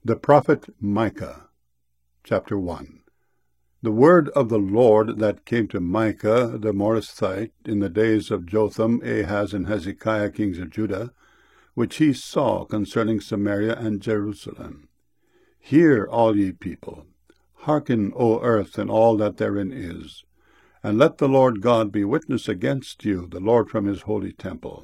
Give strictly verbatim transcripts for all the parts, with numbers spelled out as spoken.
The prophet Micah, chapter one. The word of the Lord that came to Micah the Morasthite in the days of Jotham, Ahaz, and Hezekiah, kings of Judah, which he saw concerning Samaria and Jerusalem. Hear, all ye people, hearken, O earth, and all that therein is, and let the Lord God be witness against you, the Lord from his holy temple.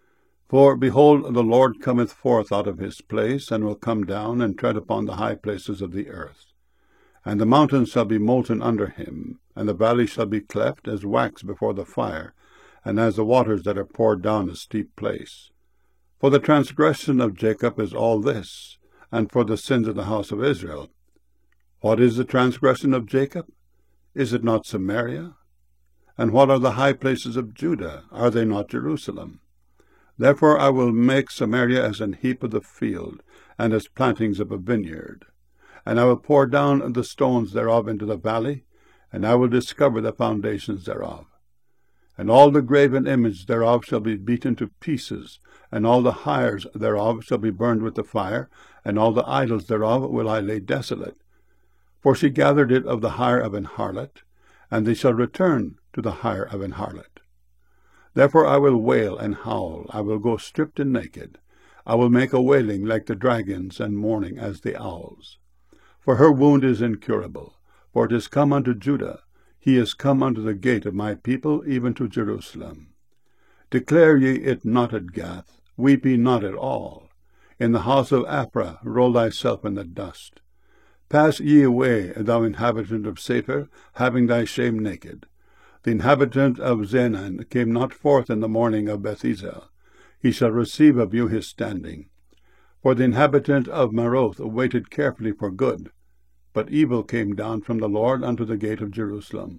For, behold, the Lord cometh forth out of his place, and will come down, and tread upon the high places of the earth. And the mountains shall be molten under him, and the valleys shall be cleft as wax before the fire, and as the waters that are poured down a steep place. For the transgression of Jacob is all this, and for the sins of the house of Israel. What is the transgression of Jacob? Is it not Samaria? And what are the high places of Judah? Are they not Jerusalem? Therefore I will make Samaria as an heap of the field, and as plantings of a vineyard. And I will pour down the stones thereof into the valley, and I will discover the foundations thereof. And all the graven image thereof shall be beaten to pieces, and all the hires thereof shall be burned with the fire, and all the idols thereof will I lay desolate. For she gathered it of the hire of an harlot, and they shall return to the hire of an harlot. Therefore I will wail and howl, I will go stripped and naked. I will make a wailing like the dragons, and mourning as the owls. For her wound is incurable, for it is come unto Judah, he is come unto the gate of my people, even to Jerusalem. Declare ye it not at Gath, weep ye not at all. In the house of Aphrah roll thyself in the dust. Pass ye away, thou inhabitant of Sapphir, having thy shame naked. The inhabitant of Zenan came not forth in the morning of Bethesda. He shall receive of you his standing. For the inhabitant of Maroth waited carefully for good, but evil came down from the Lord unto the gate of Jerusalem.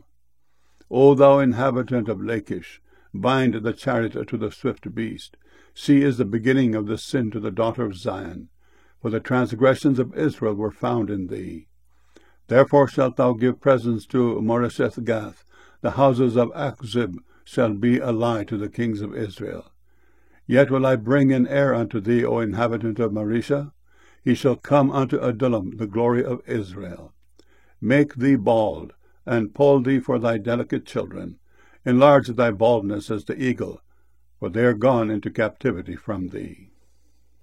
O thou inhabitant of Lachish, bind the chariot to the swift beast. See is the beginning of the sin to the daughter of Zion, for the transgressions of Israel were found in thee. Therefore shalt thou give presents to Moresheth-Gath. The houses of Achzib shall be a lie to the kings of Israel. Yet will I bring an heir unto thee, O inhabitant of Marisha. He shall come unto Adullam, the glory of Israel. Make thee bald, and poll thee for thy delicate children. Enlarge thy baldness as the eagle, for they are gone into captivity from thee.